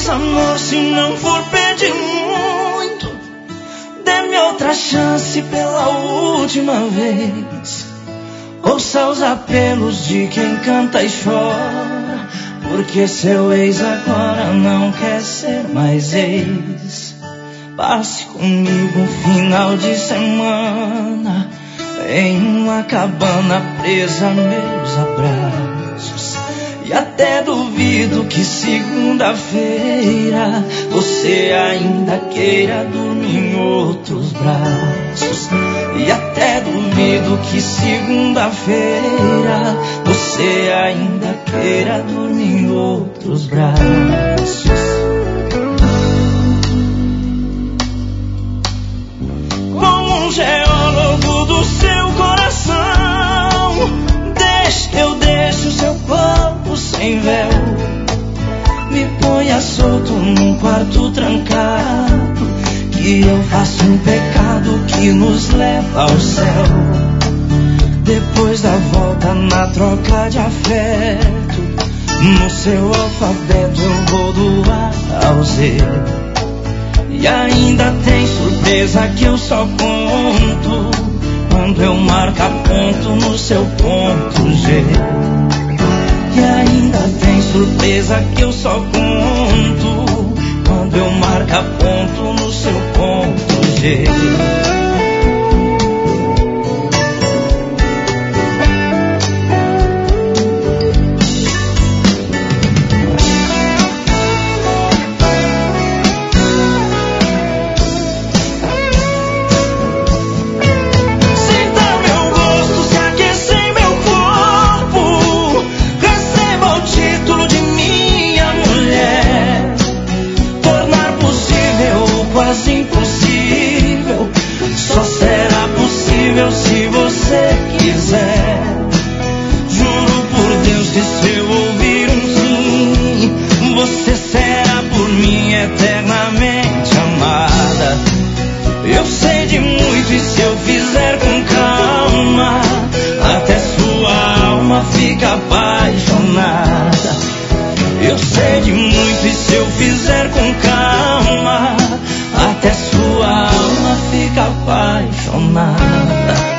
Mas amor, se não for pedir muito, dê-me outra chance pela última vez. Ouça os apelos de quem canta e chora, porque seu ex agora não quer ser mais ex. Passe comigo um final de semana em uma cabana presa a meus abraços. E até duvido que segunda-feira você ainda queira dormir em outros braços. E até duvido que segunda-feira você ainda queira dormir em outros braços. Como um geólogo do seu coração, eu deixo seu corpo sem véu. Me ponha solto num quarto trancado, que eu faço um pecado que nos leva ao céu. Depois da volta na troca de afeto, no seu alfabeto eu vou do A ao Z. E ainda tem surpresa que eu só conto quando eu marco ponto no seu ponto G. E ainda tem surpresa que eu só conto quando eu marco ponto no seu ponto G. Impossível, só será possível se você quiser. Juro por Deus que se eu ouvir um sim, você será por mim eternamente amada. Eu sei de muito e se eu fizer com calma, até sua alma fica apaixonada. Eu sei de muito e se eu fizer com calma, até sua alma fica apaixonada.